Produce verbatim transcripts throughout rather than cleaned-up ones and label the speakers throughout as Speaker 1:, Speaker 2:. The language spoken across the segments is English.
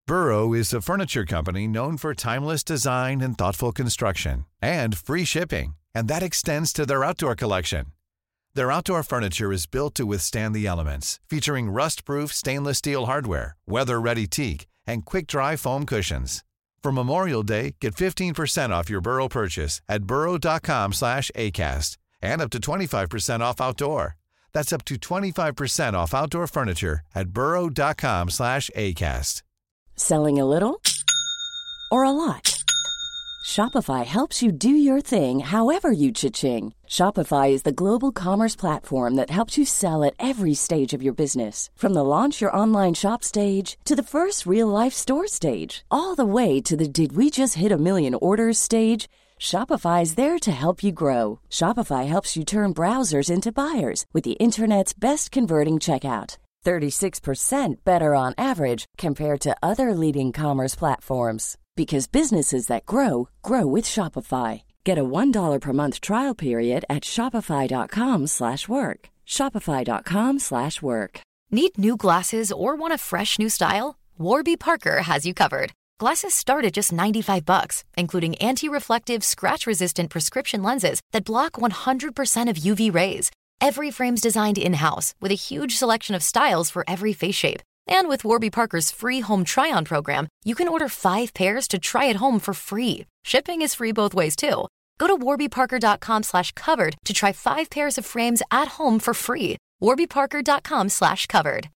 Speaker 1: Burrow is a furniture company known for timeless design and thoughtful construction, and free shipping, and that extends to their outdoor collection. Their outdoor furniture is built to withstand the elements, featuring rust-proof stainless steel hardware, weather-ready teak, and quick-dry foam cushions. For Memorial Day, get fifteen percent off your Burrow purchase at burrow.com slash ACAST and up to twenty-five percent off outdoor. That's up to twenty-five percent off outdoor furniture at burrow.com slash ACAST.
Speaker 2: Selling a little or a lot? Shopify helps you do your thing however you cha-ching. Shopify is the global commerce platform that helps you sell at every stage of your business. From the launch your online shop stage to the first real-life store stage, all the way to the did we just hit a million orders stage. Shopify is there to help you grow. Shopify helps you turn browsers into buyers with the internet's best converting checkout. thirty-six percent better on average compared to other leading commerce platforms. Because businesses that grow, grow with Shopify. Get a one dollar per month trial period at shopify.com slash work. Shopify.com slash work.
Speaker 3: Need new glasses or want a fresh new style? Warby Parker has you covered. Glasses start at just ninety-five bucks, including anti-reflective, scratch-resistant prescription lenses that block one hundred percent of U V rays. Every frame's designed in-house with a huge selection of styles for every face shape. And with Warby Parker's free home try-on program, you can order five pairs to try at home for free. Shipping is free both ways, too. Go to warbyparker.com slash covered to try five pairs of frames at home for free. warbyparker.com slash covered.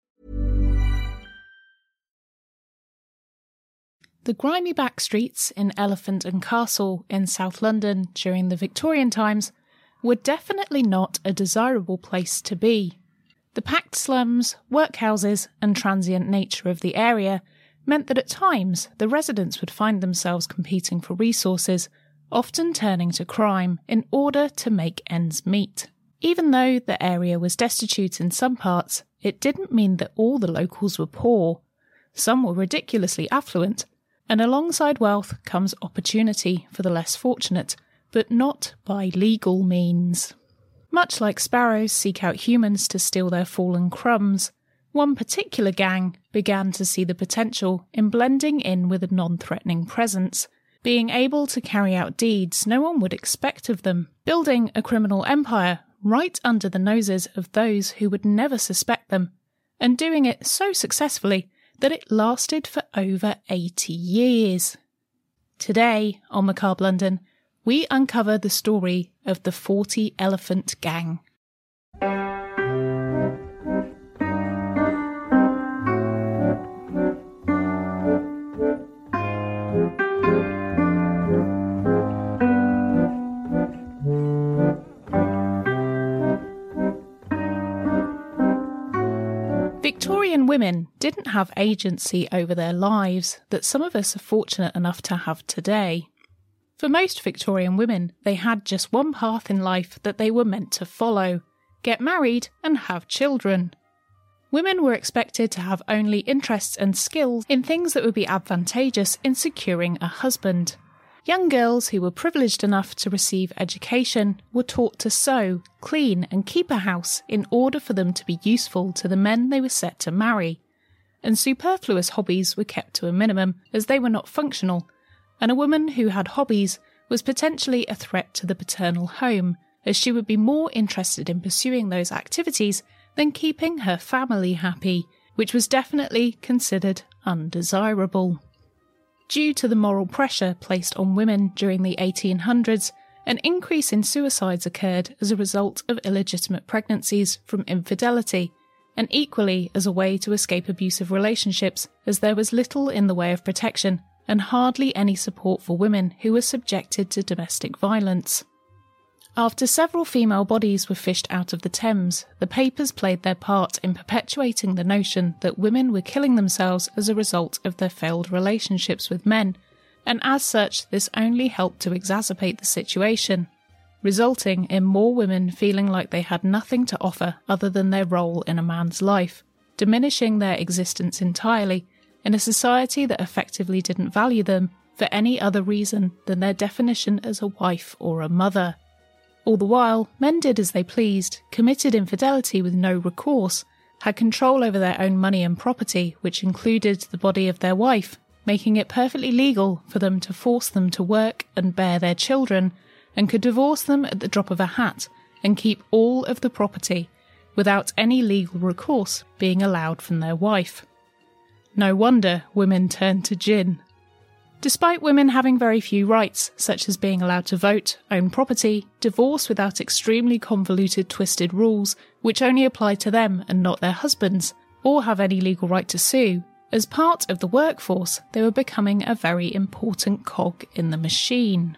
Speaker 4: The grimy back streets in Elephant and Castle in South London during the Victorian times were definitely not a desirable place to be. The packed slums, workhouses, and transient nature of the area meant that at times the residents would find themselves competing for resources, often turning to crime in order to make ends meet. Even though the area was destitute in some parts, it didn't mean that all the locals were poor. Some were ridiculously affluent, and alongside wealth comes opportunity for the less fortunate, but not by legal means. Much like sparrows seek out humans to steal their fallen crumbs, one particular gang began to see the potential in blending in with a non-threatening presence, being able to carry out deeds no one would expect of them, building a criminal empire right under the noses of those who would never suspect them, and doing it so successfully that it lasted for over eighty years. Today, on Macabre London, we uncover the story of the Forty Elephant Gang. Victorian women didn't have agency over their lives that some of us are fortunate enough to have today. For most Victorian women, they had just one path in life that they were meant to follow: get married and have children. Women were expected to have only interests and skills in things that would be advantageous in securing a husband. Young girls who were privileged enough to receive education were taught to sew, clean and keep a house in order for them to be useful to the men they were set to marry. And superfluous hobbies were kept to a minimum as they were not functional, and a woman who had hobbies was potentially a threat to the paternal home, as she would be more interested in pursuing those activities than keeping her family happy, which was definitely considered undesirable. Due to the moral pressure placed on women during the eighteen hundreds, an increase in suicides occurred as a result of illegitimate pregnancies from infidelity, and equally as a way to escape abusive relationships, as there was little in the way of protection and hardly any support for women who were subjected to domestic violence. After several female bodies were fished out of the Thames, the papers played their part in perpetuating the notion that women were killing themselves as a result of their failed relationships with men, and as such this only helped to exacerbate the situation, resulting in more women feeling like they had nothing to offer other than their role in a man's life, diminishing their existence entirely in a society that effectively didn't value them for any other reason than their definition as a wife or a mother. All the while, men did as they pleased, committed infidelity with no recourse, had control over their own money and property, which included the body of their wife, making it perfectly legal for them to force them to work and bear their children, and could divorce them at the drop of a hat and keep all of the property without any legal recourse being allowed from their wife. No wonder women turned to gin. Despite women having very few rights, such as being allowed to vote, own property, divorce without extremely convoluted, twisted rules which only apply to them and not their husbands, or have any legal right to sue, as part of the workforce they were becoming a very important cog in the machine.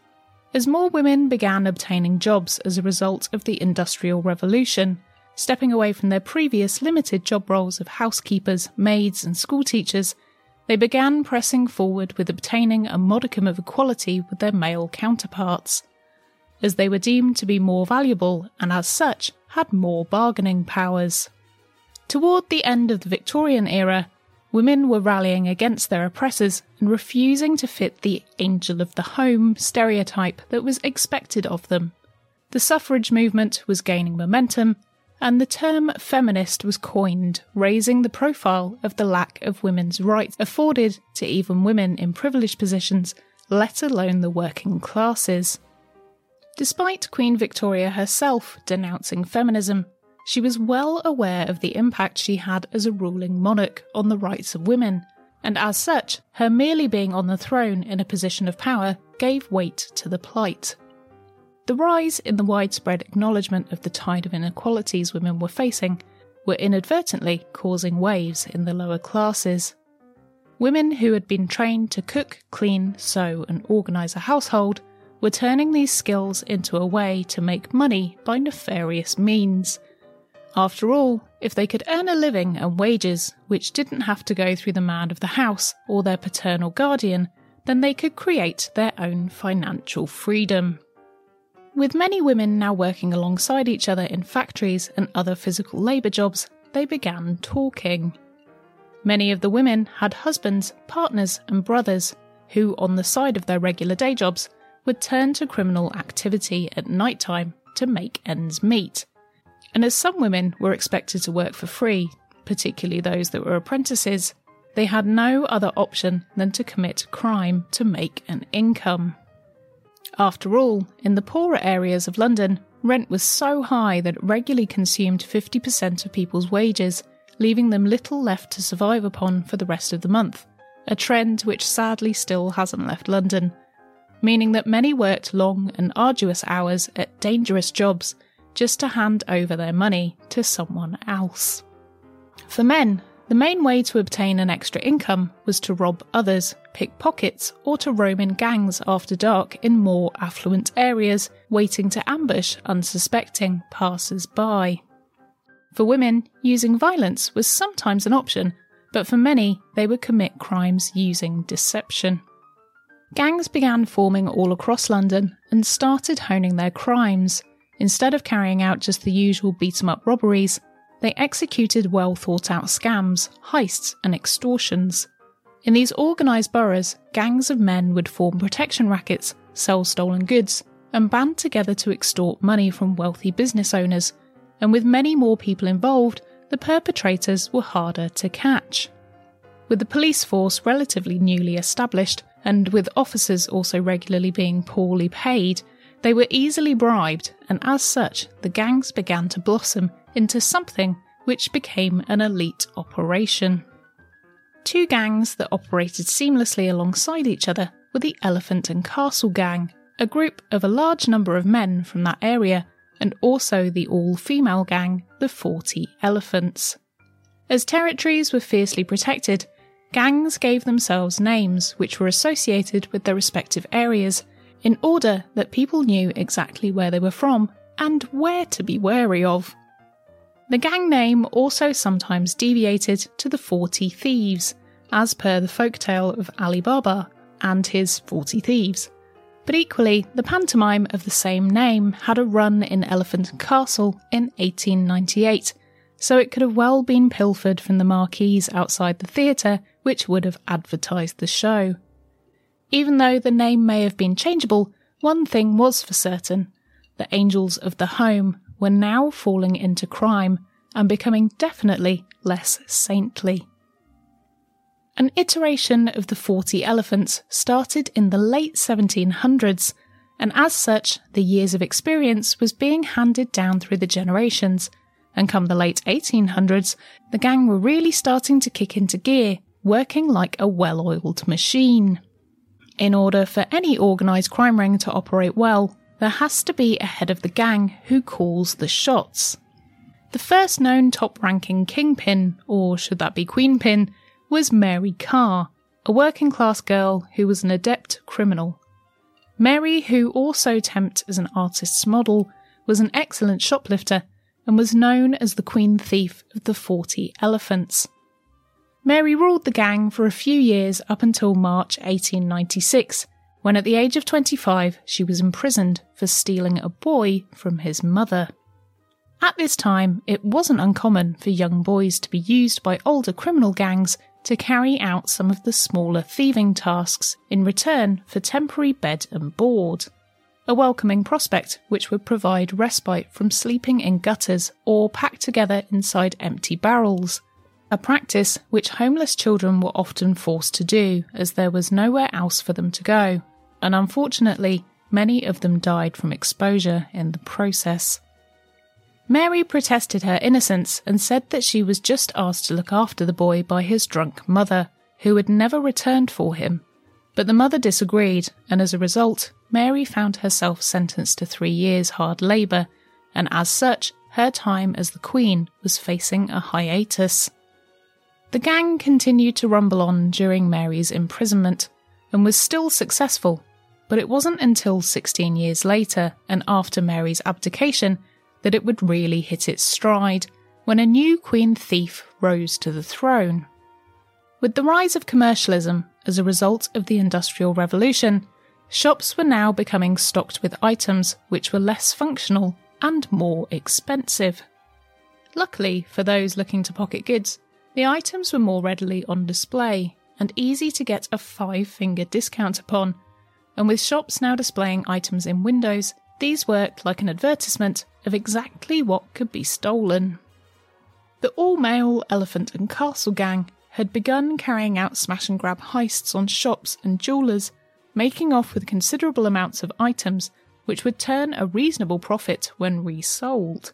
Speaker 4: As more women began obtaining jobs as a result of the Industrial Revolution, stepping away from their previous limited job roles of housekeepers, maids and schoolteachers, they began pressing forward with obtaining a modicum of equality with their male counterparts, as they were deemed to be more valuable and as such had more bargaining powers. Toward the end of the Victorian era, women were rallying against their oppressors and refusing to fit the angel of the home stereotype that was expected of them. The suffrage movement was gaining momentum, and the term feminist was coined, raising the profile of the lack of women's rights afforded to even women in privileged positions, let alone the working classes. Despite Queen Victoria herself denouncing feminism, she was well aware of the impact she had as a ruling monarch on the rights of women, and as such, her merely being on the throne in a position of power gave weight to the plight. The rise in the widespread acknowledgement of the tide of inequalities women were facing were inadvertently causing waves in the lower classes. Women who had been trained to cook, clean, sew and organise a household were turning these skills into a way to make money by nefarious means. After all, if they could earn a living and wages which didn't have to go through the man of the house or their paternal guardian, then they could create their own financial freedom. With many women now working alongside each other in factories and other physical labour jobs, they began talking. Many of the women had husbands, partners and brothers who, on the side of their regular day jobs, would turn to criminal activity at night time to make ends meet. And as some women were expected to work for free, particularly those that were apprentices, they had no other option than to commit crime to make an income. After all, in the poorer areas of London, rent was so high that it regularly consumed fifty percent of people's wages, leaving them little left to survive upon for the rest of the month, a trend which sadly still hasn't left London, meaning that many worked long and arduous hours at dangerous jobs just to hand over their money to someone else. For men, the main way to obtain an extra income was to rob others, pick pockets, or to roam in gangs after dark in more affluent areas, waiting to ambush unsuspecting passers-by. For women, using violence was sometimes an option, but for many, they would commit crimes using deception. Gangs began forming all across London and started honing their crimes. Instead of carrying out just the usual beat-em-up robberies, they executed well-thought-out scams, heists and extortions. In these organised boroughs, gangs of men would form protection rackets, sell stolen goods, and band together to extort money from wealthy business owners, and with many more people involved, the perpetrators were harder to catch. With the police force relatively newly established, and with officers also regularly being poorly paid, they were easily bribed, and as such, the gangs began to blossom into something which became an elite operation. Two gangs that operated seamlessly alongside each other were the Elephant and Castle Gang, a group of a large number of men from that area, and also the all-female gang, the Forty Elephants. As territories were fiercely protected, gangs gave themselves names which were associated with their respective areas, in order that people knew exactly where they were from and where to be wary of. The gang name also sometimes deviated to the Forty Thieves, as per the folktale of Ali Baba and his Forty Thieves. But equally, the pantomime of the same name had a run in Elephant and Castle in eighteen ninety-eight, so it could have well been pilfered from the marquees outside the theatre which would have advertised the show. Even though the name may have been changeable, one thing was for certain: the angels of the home were now falling into crime, and becoming definitely less saintly. An iteration of the forty elephants started in the late seventeen hundreds, and as such, the years of experience was being handed down through the generations, and come the late eighteen hundreds, the gang were really starting to kick into gear, working like a well-oiled machine. In order for any organised crime ring to operate well, there has to be a head of the gang who calls the shots. The first known top-ranking kingpin, or should that be queenpin, was Mary Karr, a working-class girl who was an adept criminal. Mary, who also temped as an artist's model, was an excellent shoplifter and was known as the Queen Thief of the Forty Elephants. Mary ruled the gang for a few years up until March eighteen ninety-six, when at the age of twenty-five she was imprisoned for stealing a boy from his mother. At this time, it wasn't uncommon for young boys to be used by older criminal gangs to carry out some of the smaller thieving tasks in return for temporary bed and board, a welcoming prospect which would provide respite from sleeping in gutters or packed together inside empty barrels, a practice which homeless children were often forced to do as there was nowhere else for them to go, and unfortunately, many of them died from exposure in the process. Mary protested her innocence and said that she was just asked to look after the boy by his drunk mother, who had never returned for him. But the mother disagreed, and as a result, Mary found herself sentenced to three years hard labour, and as such, her time as the Queen was facing a hiatus. The gang continued to rumble on during Mary's imprisonment, and was still successful, but it wasn't until sixteen years later, and after Mary's abdication, that it would really hit its stride, when a new Queen Thief rose to the throne. With the rise of commercialism as a result of the Industrial Revolution, shops were now becoming stocked with items which were less functional and more expensive. Luckily for those looking to pocket goods, the items were more readily on display and easy to get a five-finger discount upon, and with shops now displaying items in windows, these worked like an advertisement of exactly what could be stolen. The all-male Elephant and Castle gang had begun carrying out smash-and-grab heists on shops and jewellers, making off with considerable amounts of items which would turn a reasonable profit when resold.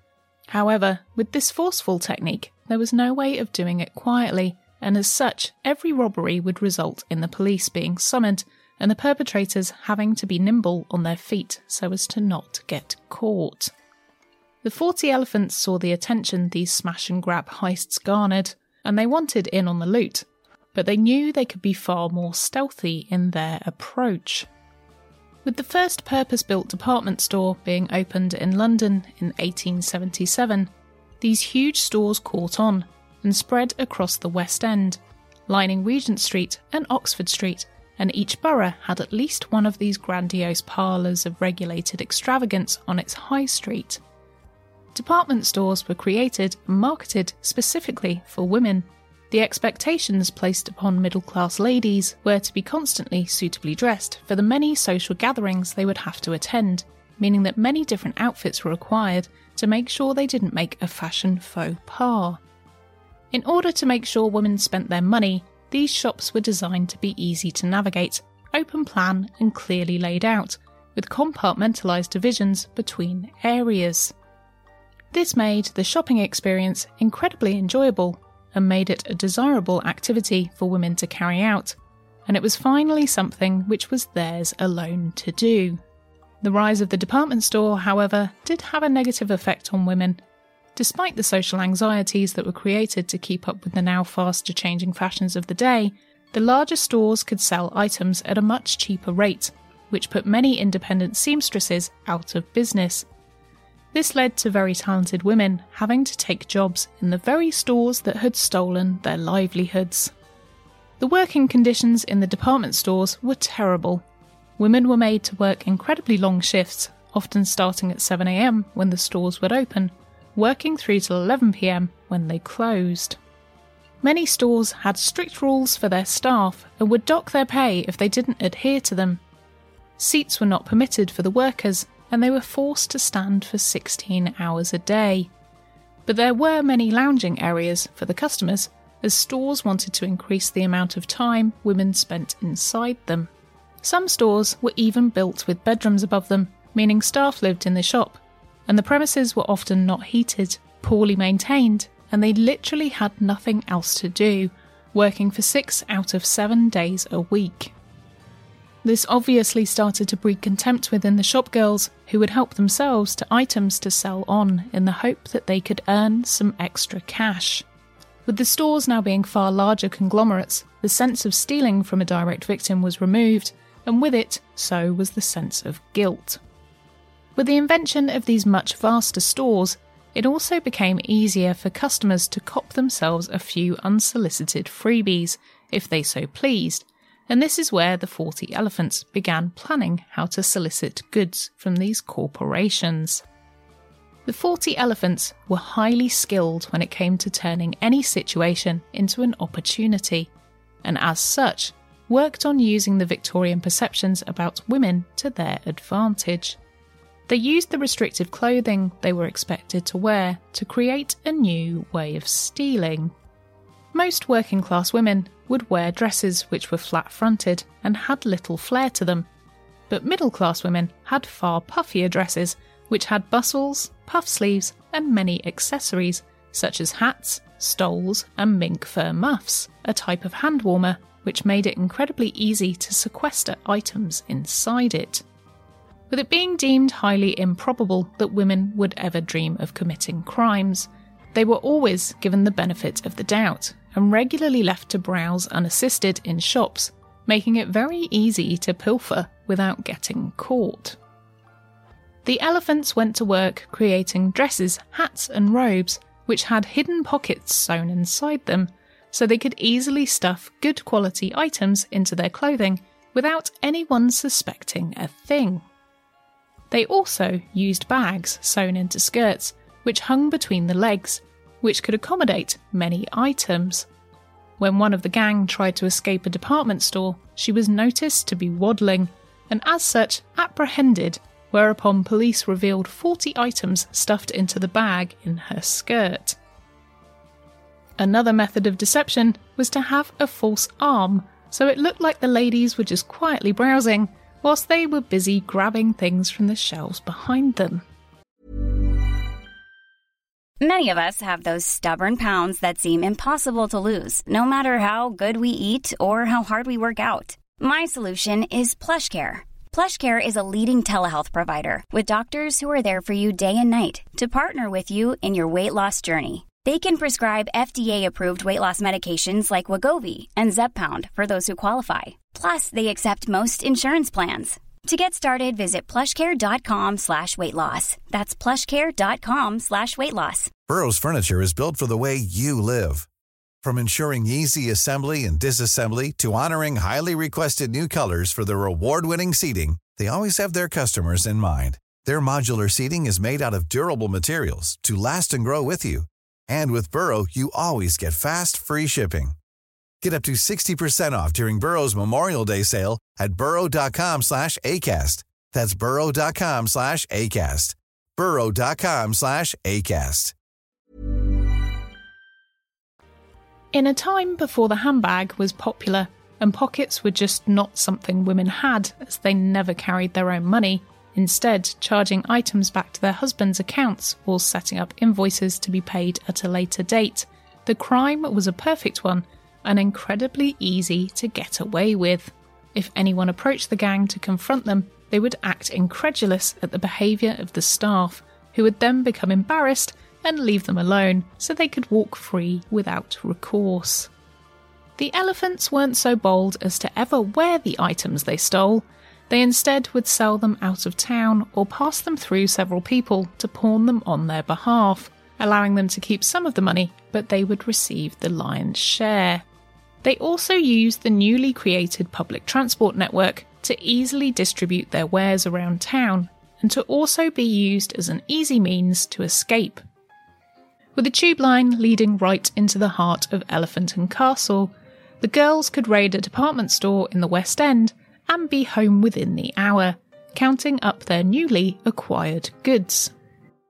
Speaker 4: However, with this forceful technique, there was no way of doing it quietly, and as such, every robbery would result in the police being summoned and the perpetrators having to be nimble on their feet so as to not get caught. The Forty Elephants saw the attention these smash-and-grab heists garnered, and they wanted in on the loot, but they knew they could be far more stealthy in their approach. With the first purpose-built department store being opened in London in eighteen seventy-seven, these huge stores caught on and spread across the West End, lining Regent Street and Oxford Street, and each borough had at least one of these grandiose parlours of regulated extravagance on its high street. Department stores were created and marketed specifically for women. The expectations placed upon middle-class ladies were to be constantly suitably dressed for the many social gatherings they would have to attend, meaning that many different outfits were required to make sure they didn't make a fashion faux pas. In order to make sure women spent their money, these shops were designed to be easy to navigate, open plan and clearly laid out, with compartmentalised divisions between areas. This made the shopping experience incredibly enjoyable and made it a desirable activity for women to carry out, and it was finally something which was theirs alone to do. The rise of the department store, however, did have a negative effect on women. Despite the social anxieties that were created to keep up with the now faster changing fashions of the day, the larger stores could sell items at a much cheaper rate, which put many independent seamstresses out of business. This led to very talented women having to take jobs in the very stores that had stolen their livelihoods. The working conditions in the department stores were terrible. Women were made to work incredibly long shifts, often starting at seven a.m. when the stores would open, working through till eleven p.m. when they closed. Many stores had strict rules for their staff and would dock their pay if they didn't adhere to them. Seats were not permitted for the workers, and they were forced to stand for sixteen hours a day. But there were many lounging areas for the customers, as stores wanted to increase the amount of time women spent inside them. Some stores were even built with bedrooms above them, meaning staff lived in the shop, and the premises were often not heated, poorly maintained, and they literally had nothing else to do, working for six out of seven days a week. This obviously started to breed contempt within the shop girls, who would help themselves to items to sell on in the hope that they could earn some extra cash. With the stores now being far larger conglomerates, the sense of stealing from a direct victim was removed, and with it, so was the sense of guilt. With the invention of these much vaster stores, it also became easier for customers to cop themselves a few unsolicited freebies, if they so pleased, and this is where the Forty Elephants began planning how to solicit goods from these corporations. The Forty Elephants were highly skilled when it came to turning any situation into an opportunity, and as such, worked on using the Victorian perceptions about women to their advantage. They used the restrictive clothing they were expected to wear to create a new way of stealing. Most working-class women would wear dresses which were flat-fronted and had little flair to them, but middle-class women had far puffier dresses which had bustles, puff sleeves, and many accessories, such as hats, stoles, and mink fur muffs, a type of hand warmer which made it incredibly easy to sequester items inside it. With it being deemed highly improbable that women would ever dream of committing crimes, they were always given the benefit of the doubt and regularly left to browse unassisted in shops, making it very easy to pilfer without getting caught. The elephants went to work creating dresses, hats and robes which had hidden pockets sewn inside them, so they could easily stuff good quality items into their clothing without anyone suspecting a thing. They also used bags sewn into skirts which hung between the legs, which could accommodate many items. When one of the gang tried to escape a department store, she was noticed to be waddling, and as such apprehended, whereupon police revealed forty items stuffed into the bag in her skirt. Another method of deception was to have a false arm, so it looked like the ladies were just quietly browsing, whilst they were busy grabbing things from the shelves behind them.
Speaker 5: Many of us have those stubborn pounds that seem impossible to lose, no matter how good we eat or how hard we work out. My solution is PlushCare. PlushCare is a leading telehealth provider with doctors who are there for you day and night to partner with you in your weight loss journey. They can prescribe F D A-approved weight loss medications like Wegovy and Zepbound for those who qualify. Plus, they accept most insurance plans. To get started, visit plushcare.com slash weight loss. That's plushcare.com slash weight loss.
Speaker 1: Burrow's furniture is built for the way you live. From ensuring easy assembly and disassembly to honoring highly requested new colors for their award-winning seating, they always have their customers in mind. Their modular seating is made out of durable materials to last and grow with you. And with Burrow, you always get fast, free shipping. Get up to sixty percent off during Burrow's Memorial Day sale at burrow.com slash ACAST. That's burrow.com slash ACAST. burrow.com slash ACAST.
Speaker 4: In a time before the handbag was popular and pockets were just not something women had, as they never carried their own money, instead charging items back to their husbands' accounts or setting up invoices to be paid at a later date, the crime was a perfect one and incredibly easy to get away with. If anyone approached the gang to confront them, they would act incredulous at the behaviour of the staff, who would then become embarrassed and leave them alone so they could walk free without recourse. The elephants weren't so bold as to ever wear the items they stole. They instead would sell them out of town or pass them through several people to pawn them on their behalf, allowing them to keep some of the money, but they would receive the lion's share. They also used the newly created public transport network to easily distribute their wares around town and to also be used as an easy means to escape. With a tube line leading right into the heart of Elephant and Castle, the girls could raid a department store in the West End and be home within the hour, counting up their newly acquired goods.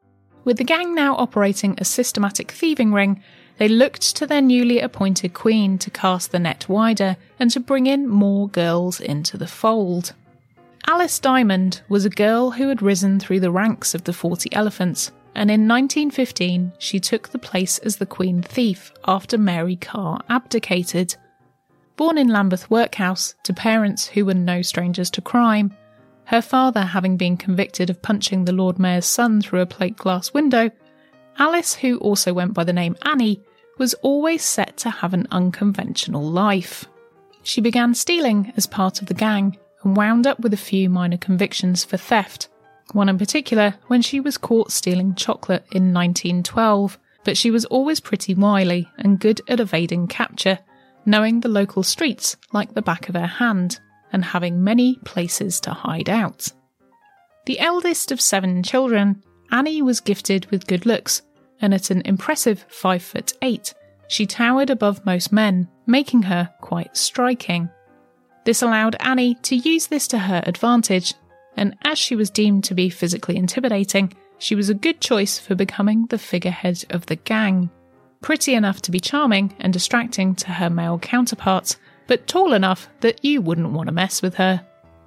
Speaker 4: With the gang now operating a systematic thieving ring, they looked to their newly appointed queen to cast the net wider and to bring in more girls into the fold. Alice Diamond was a girl who had risen through the ranks of the Forty Elephants, and in nineteen fifteen she took the place as the Queen Thief after Mary Carr abdicated. Born in Lambeth Workhouse to parents who were no strangers to crime, her father having been convicted of punching the Lord Mayor's son through a plate glass window, Alice, who also went by the name Annie, was always set to have an unconventional life. She began stealing as part of the gang and wound up with a few minor convictions for theft, one in particular when she was caught stealing chocolate in nineteen twelve, but she was always pretty wily and good at evading capture, knowing the local streets like the back of her hand, and having many places to hide out. The eldest of seven children, Annie was gifted with good looks, and at an impressive five foot eight, she towered above most men, making her quite striking. This allowed Annie to use this to her advantage, and as she was deemed to be physically intimidating, she was a good choice for becoming the figurehead of the gang. Pretty enough to be charming and distracting to her male counterparts, but tall enough that you wouldn't want to mess with her.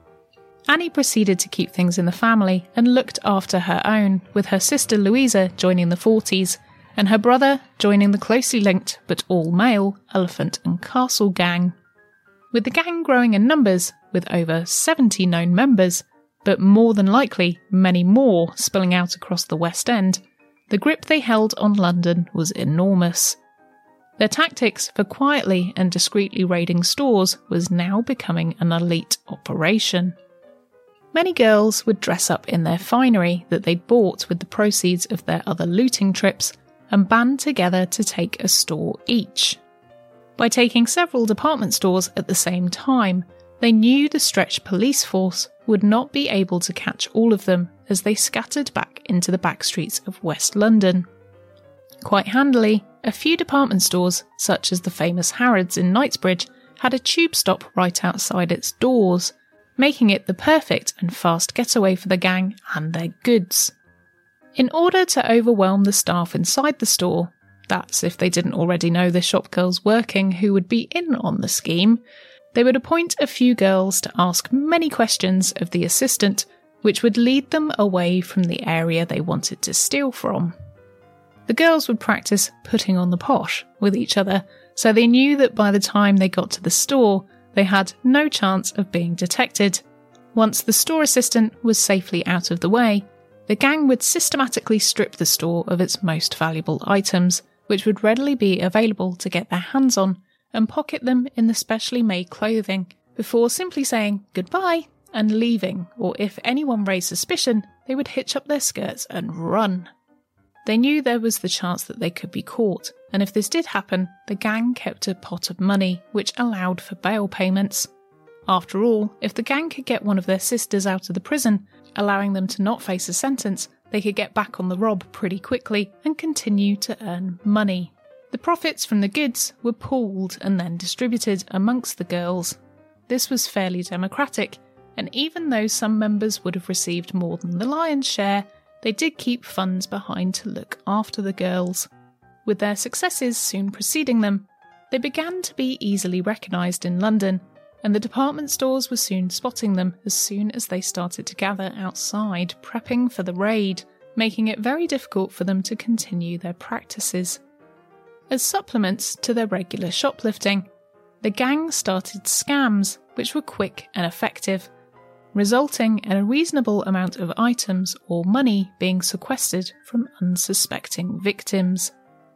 Speaker 4: Annie proceeded to keep things in the family and looked after her own, with her sister Louisa joining the Forties, and her brother joining the closely linked but all-male Elephant and Castle gang. With the gang growing in numbers, with over seventy known members, but more than likely many more spilling out across the West End, the grip they held on London was enormous. Their tactics for quietly and discreetly raiding stores was now becoming an elite operation. Many girls would dress up in their finery that they'd bought with the proceeds of their other looting trips and band together to take a store each. By taking several department stores at the same time, they knew the stretched police force would not be able to catch all of them as they scattered back into the back streets of West London. Quite handily, a few department stores, such as the famous Harrods in Knightsbridge, had a tube stop right outside its doors, making it the perfect and fast getaway for the gang and their goods. In order to overwhelm the staff inside the store, that's if they didn't already know the shop girls working who would be in on the scheme, they would appoint a few girls to ask many questions of the assistant, which would lead them away from the area they wanted to steal from. The girls would practice putting on the posh with each other, so they knew that by the time they got to the store, they had no chance of being detected. Once the store assistant was safely out of the way, the gang would systematically strip the store of its most valuable items, which would readily be available to get their hands on, and pocket them in the specially made clothing, before simply saying goodbye and leaving, or if anyone raised suspicion, they would hitch up their skirts and run. They knew there was the chance that they could be caught, and if this did happen, the gang kept a pot of money, which allowed for bail payments. After all, if the gang could get one of their sisters out of the prison, allowing them to not face a sentence, they could get back on the rob pretty quickly and continue to earn money. The profits from the goods were pooled and then distributed amongst the girls. This was fairly democratic, and even though some members would have received more than the lion's share, they did keep funds behind to look after the girls. With their successes soon preceding them, they began to be easily recognised in London, and the department stores were soon spotting them as soon as they started to gather outside, prepping for the raid, making it very difficult for them to continue their practices. As supplements to their regular shoplifting, the gang started scams, which were quick and effective, resulting in a reasonable amount of items or money being sequestered from unsuspecting victims.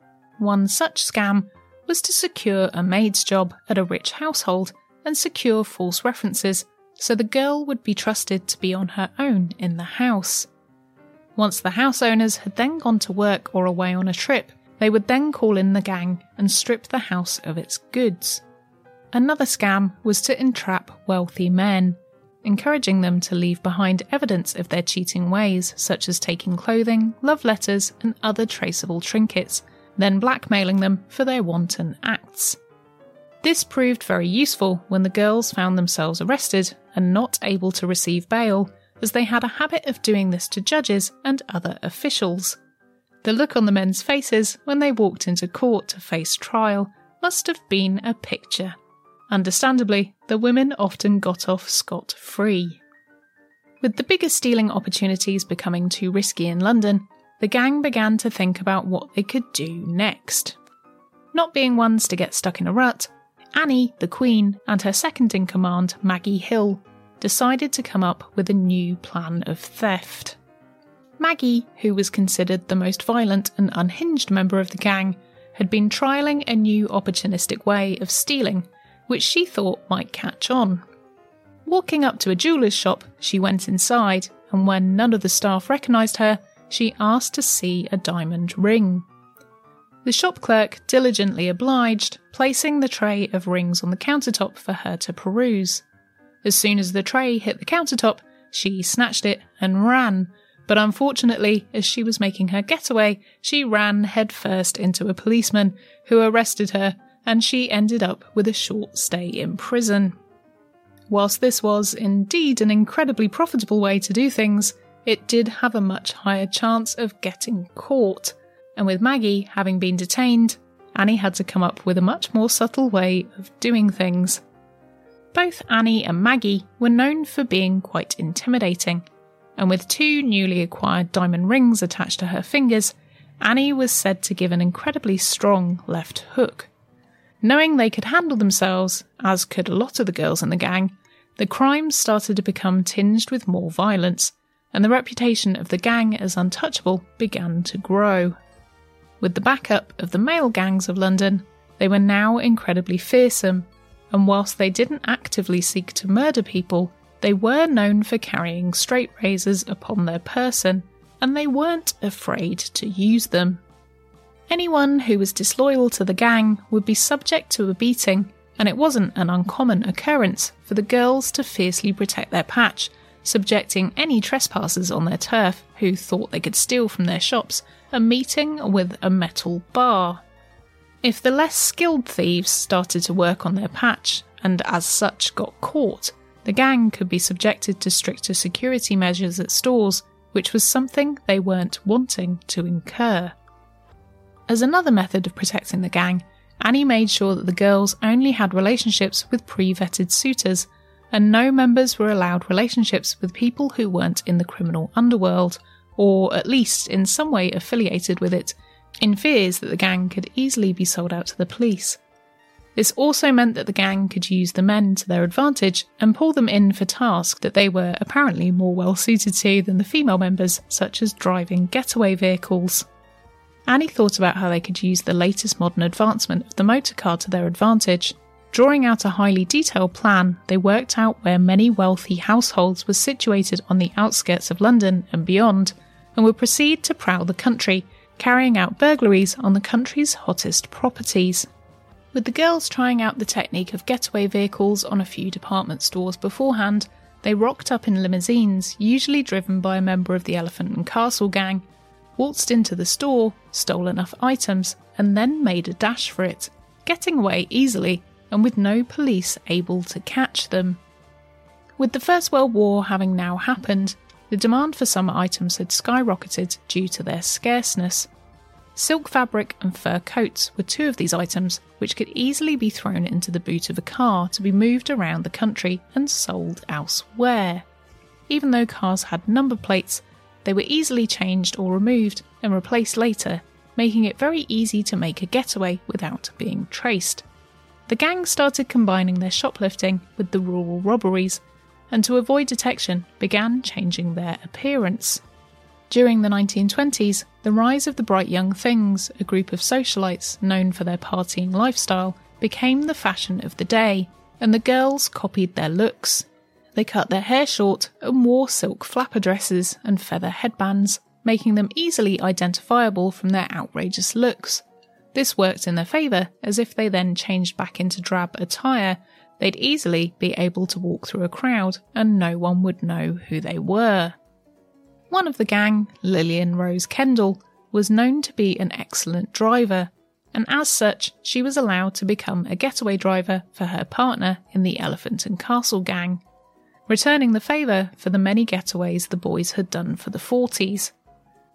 Speaker 4: One such scam was to secure a maid's job at a rich household and secure false references so the girl would be trusted to be on her own in the house. Once the house owners had then gone to work or away on a trip, they would then call in the gang and strip the house of its goods. Another scam was to entrap wealthy men, encouraging them to leave behind evidence of their cheating ways, such as taking clothing, love letters, and other traceable trinkets, then blackmailing them for their wanton acts. This proved very useful when the girls found themselves arrested and not able to receive bail, as they had a habit of doing this to judges and other officials. The look on the men's faces when they walked into court to face trial must have been a picture. Understandably, the women often got off scot-free. With the bigger stealing opportunities becoming too risky in London, the gang began to think about what they could do next. Not being ones to get stuck in a rut, Annie, the Queen, and her second-in-command, Maggie Hill, decided to come up with a new plan of theft. Maggie, who was considered the most violent and unhinged member of the gang, had been trialling a new opportunistic way of stealing, which she thought might catch on. Walking up to a jeweller's shop, she went inside, and when none of the staff recognised her, she asked to see a diamond ring. The shop clerk diligently obliged, placing the tray of rings on the countertop for her to peruse. As soon as the tray hit the countertop, she snatched it and ran, but unfortunately, as she was making her getaway, she ran headfirst into a policeman, who arrested her, and she ended up with a short stay in prison. Whilst this was indeed an incredibly profitable way to do things, it did have a much higher chance of getting caught, and with Maggie having been detained, Annie had to come up with a much more subtle way of doing things. Both Annie and Maggie were known for being quite intimidating, and with two newly acquired diamond rings attached to her fingers, Annie was said to give an incredibly strong left hook. Knowing they could handle themselves, as could a lot of the girls in the gang, the crimes started to become tinged with more violence, and the reputation of the gang as untouchable began to grow. With the backup of the male gangs of London, they were now incredibly fearsome, and whilst they didn't actively seek to murder people, they were known for carrying straight razors upon their person, and they weren't afraid to use them. Anyone who was disloyal to the gang would be subject to a beating, and it wasn't an uncommon occurrence for the girls to fiercely protect their patch, subjecting any trespassers on their turf who thought they could steal from their shops a meeting with a metal bar. If the less skilled thieves started to work on their patch, and as such got caught, the gang could be subjected to stricter security measures at stores, which was something they weren't wanting to incur. As another method of protecting the gang, Annie made sure that the girls only had relationships with pre-vetted suitors, and no members were allowed relationships with people who weren't in the criminal underworld, or at least in some way affiliated with it, in fears that the gang could easily be sold out to the police. This also meant that the gang could use the men to their advantage and pull them in for tasks that they were apparently more well suited to than the female members, such as driving getaway vehicles. Annie thought about how they could use the latest modern advancement of the motor car to their advantage. Drawing out a highly detailed plan, they worked out where many wealthy households were situated on the outskirts of London and beyond, and would proceed to prowl the country, carrying out burglaries on the country's hottest properties. With the girls trying out the technique of getaway vehicles on a few department stores beforehand, they rocked up in limousines, usually driven by a member of the Elephant and Castle gang, waltzed into the store, stole enough items, and then made a dash for it, getting away easily and with no police able to catch them. With the First World War having now happened, the demand for some items had skyrocketed due to their scarceness. Silk fabric and fur coats were two of these items which could easily be thrown into the boot of a car to be moved around the country and sold elsewhere. Even though cars had number plates, they were easily changed or removed and replaced later, making it very easy to make a getaway without being traced. The gang started combining their shoplifting with the rural robberies, and to avoid detection began changing their appearance. During the nineteen twenties, the rise of the Bright Young Things, a group of socialites known for their partying lifestyle, became the fashion of the day, and the girls copied their looks. They cut their hair short and wore silk flapper dresses and feather headbands, making them easily identifiable from their outrageous looks. This worked in their favour, as if they then changed back into drab attire, they'd easily be able to walk through a crowd and no one would know who they were. One of the gang, Lillian Rose Kendall, was known to be an excellent driver, and as such she was allowed to become a getaway driver for her partner in the Elephant and Castle gang, returning the favour for the many getaways the boys had done for the forties.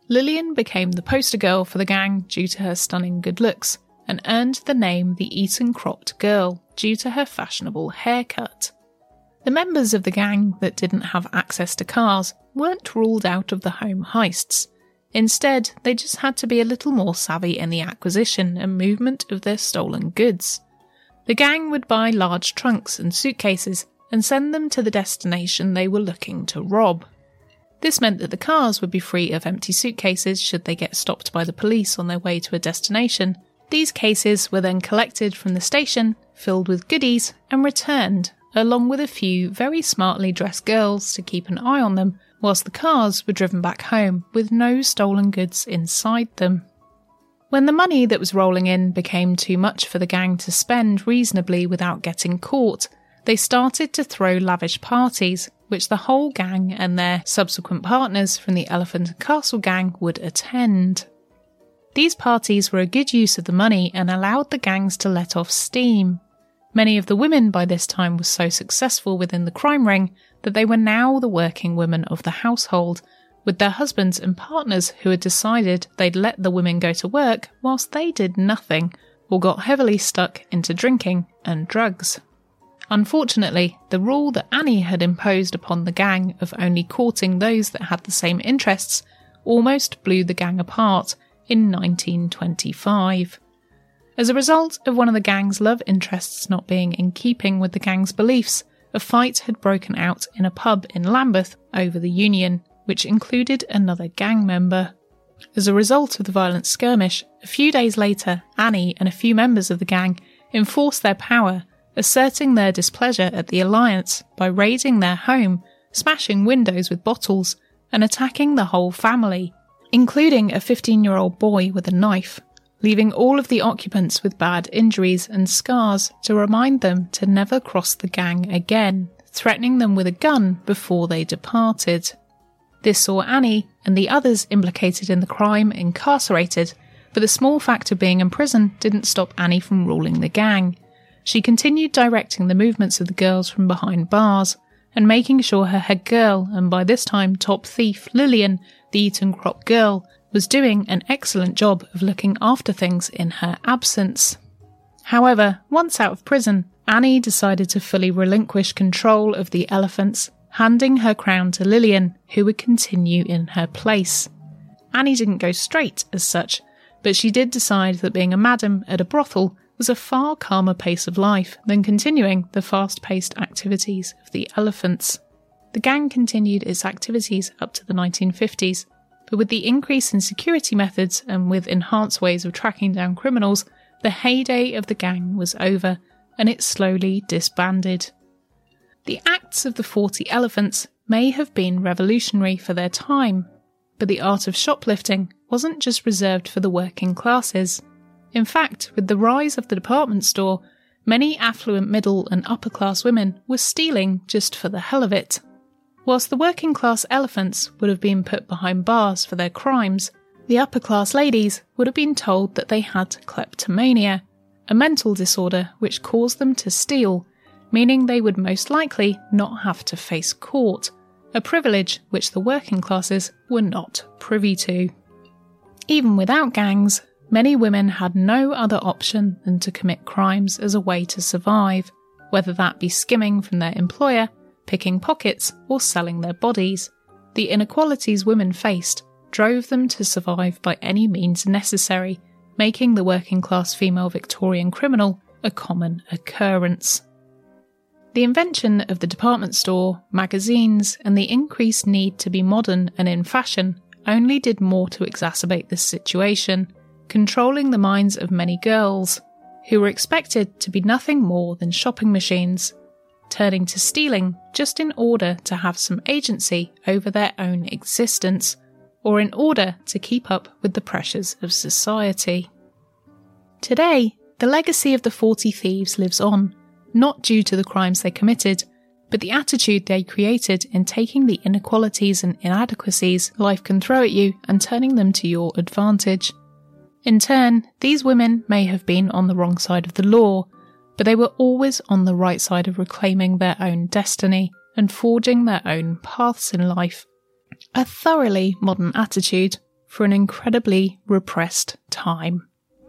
Speaker 4: Lillian became the poster girl for the gang due to her stunning good looks, and earned the name the Eton-cropped girl due to her fashionable haircut. The members of the gang that didn't have access to cars weren't ruled out of the home heists. Instead, they just had to be a little more savvy in the acquisition and movement of their stolen goods. The gang would buy large trunks and suitcases and send them to the destination they were looking to rob. This meant that the cars would be free of empty suitcases should they get stopped by the police on their way to a destination. These cases were then collected from the station, filled with goodies, and returned, along with a few very smartly dressed girls to keep an eye on them, whilst the cars were driven back home with no stolen goods inside them. When the money that was rolling in became too much for the gang to spend reasonably without getting caught, they started to throw lavish parties, which the whole gang and their subsequent partners from the Elephant and Castle gang would attend. These parties were a good use of the money and allowed the gangs to let off steam. Many of the women by this time were so successful within the crime ring that they were now the working women of the household, with their husbands and partners who had decided they'd let the women go to work whilst they did nothing, or got heavily stuck into drinking and drugs. Unfortunately, the rule that Annie had imposed upon the gang of only courting those that had the same interests almost blew the gang apart in nineteen twenty-five. As a result of one of the gang's love interests not being in keeping with the gang's beliefs, a fight had broken out in a pub in Lambeth over the union, which included another gang member. As a result of the violent skirmish, a few days later, Annie and a few members of the gang enforced their power, asserting their displeasure at the alliance by raiding their home, smashing windows with bottles, and attacking the whole family, including a fifteen-year-old boy with a knife, leaving all of the occupants with bad injuries and scars to remind them to never cross the gang again, threatening them with a gun before they departed. This saw Annie and the others implicated in the crime incarcerated, but the small fact of being in prison didn't stop Annie from ruling the gang. She continued directing the movements of the girls from behind bars, and making sure her head girl, and by this time top thief Lillian, the Eton-cropped girl, was doing an excellent job of looking after things in her absence. However, once out of prison, Annie decided to fully relinquish control of the elephants, handing her crown to Lillian, who would continue in her place. Annie didn't go straight as such, but she did decide that being a madam at a brothel was a far calmer pace of life than continuing the fast-paced activities of the elephants. The gang continued its activities up to the nineteen fifties, but with the increase in security methods and with enhanced ways of tracking down criminals, the heyday of the gang was over, and it slowly disbanded. The acts of the forty elephants may have been revolutionary for their time, but the art of shoplifting wasn't just reserved for the working classes. In fact, with the rise of the department store, many affluent middle and upper class women were stealing just for the hell of it. Whilst the working class elephants would have been put behind bars for their crimes, the upper class ladies would have been told that they had kleptomania, a mental disorder which caused them to steal, meaning they would most likely not have to face court, a privilege which the working classes were not privy to. Even without gangs, many women had no other option than to commit crimes as a way to survive, whether that be skimming from their employer, picking pockets, or selling their bodies. The inequalities women faced drove them to survive by any means necessary, making the working class female Victorian criminal a common occurrence. The invention of the department store, magazines, and the increased need to be modern and in fashion only did more to exacerbate this situation, controlling the minds of many girls, who were expected to be nothing more than shopping machines, turning to stealing just in order to have some agency over their own existence, or in order to keep up with the pressures of society. Today, the legacy of the forty thieves lives on, not due to the crimes they committed, but the attitude they created in taking the inequalities and inadequacies life can throw at you and turning them to your advantage. In turn, these women may have been on the wrong side of the law, but they were always on the right side of reclaiming their own destiny and forging their own paths in life. A thoroughly modern attitude for an incredibly repressed time.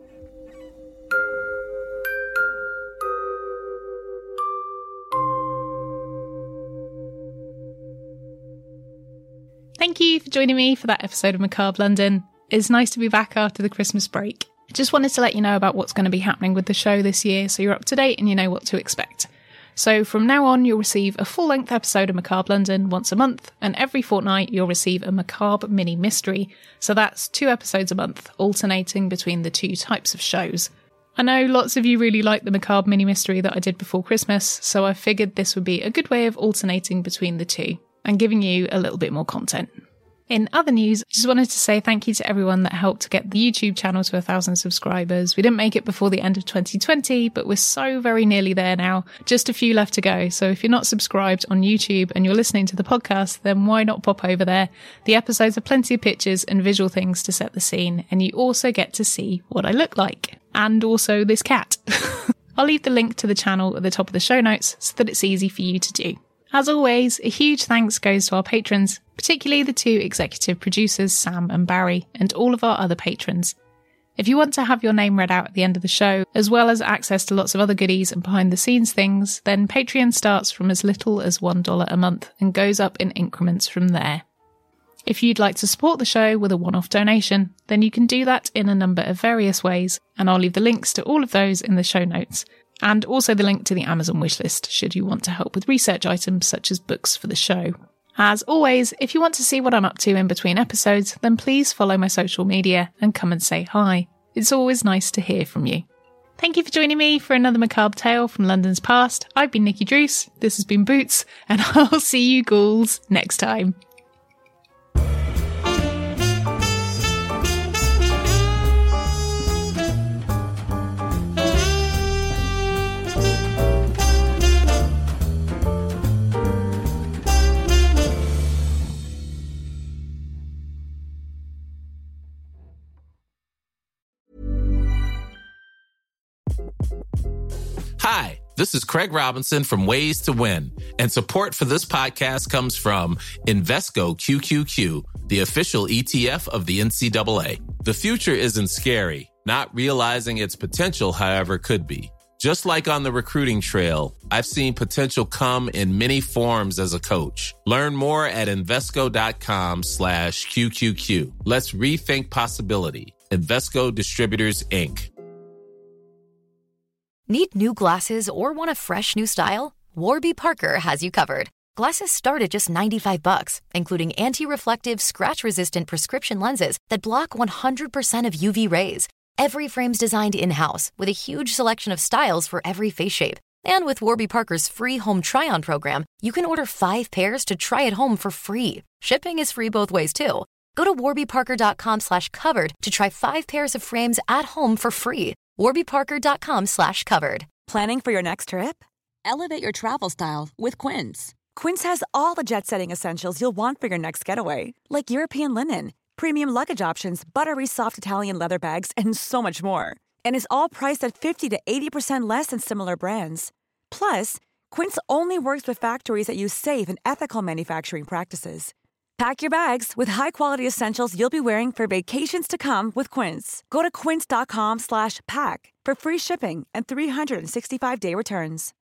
Speaker 4: Thank you for joining me for that episode of Macabre London. It's nice to be back after the Christmas break. I just wanted to let you know about what's going to be happening with the show this year, so you're up to date and you know what to expect. So from now on, you'll receive a full-length episode of Macabre London once a month, and every fortnight you'll receive a Macabre mini mystery. So that's two episodes a month, alternating between the two types of shows. I know lots of you really liked the Macabre mini mystery that I did before Christmas, so I figured this would be a good way of alternating between the two and giving you a little bit more content. In other news, I just wanted to say thank you to everyone that helped to get the YouTube channel to a thousand subscribers. We didn't make it before the end of twenty twenty, but we're so very nearly there now. Just a few left to go. So if you're not subscribed on YouTube and you're listening to the podcast, then why not pop over there? The episodes have plenty of pictures and visual things to set the scene, and you also get to see what I look like. And also this cat. I'll leave the link to the channel at the top of the show notes so that it's easy for you to do. As always, a huge thanks goes to our patrons, particularly the two executive producers, Sam and Barry, and all of our other patrons. If you want to have your name read out at the end of the show, as well as access to lots of other goodies and behind-the-scenes things, then Patreon starts from as little as one dollar a month and goes up in increments from there. If you'd like to support the show with a one-off donation, then you can do that in a number of various ways, and I'll leave the links to all of those in the show notes. And also the link to the Amazon wishlist, should you want to help with research items such as books for the show. As always, if you want to see what I'm up to in between episodes, then please follow my social media and come and say hi. It's always nice to hear from you. Thank you for joining me for another macabre tale from London's past. I've been Nikki Druce, this has been Boots, and I'll see you ghouls next time.
Speaker 6: Hi, this is Craig Robinson from Ways to Win, and support for this podcast comes from Invesco Q Q Q, the official E T F of the N C double A. The future isn't scary. Not realizing its potential, however, could be. Just like on the recruiting trail, I've seen potential come in many forms as a coach. Learn more at Invesco.com slash QQQ. Let's rethink possibility. Invesco Distributors, Incorporated.
Speaker 3: Need new glasses or want a fresh new style? Warby Parker has you covered. Glasses start at just ninety-five bucks, including anti-reflective, scratch-resistant prescription lenses that block one hundred percent of U V rays. Every frame's designed in-house with a huge selection of styles for every face shape. And with Warby Parker's free home try-on program, you can order five pairs to try at home for free. Shipping is free both ways, too. Go to warbyparker.com slash covered to try five pairs of frames at home for free. warbyparker.com slash covered.
Speaker 7: Planning for your next trip? Elevate your travel style with Quince. Quince has all the jet-setting essentials you'll want for your next getaway, like European linen, premium luggage options, buttery soft Italian leather bags, and so much more. And is all priced at fifty to eighty percent less than similar brands. Plus, Quince only works with factories that use safe and ethical manufacturing practices. Pack your bags with high-quality essentials you'll be wearing for vacations to come with Quince. Go to quince.com slash pack for free shipping and three sixty-five day returns.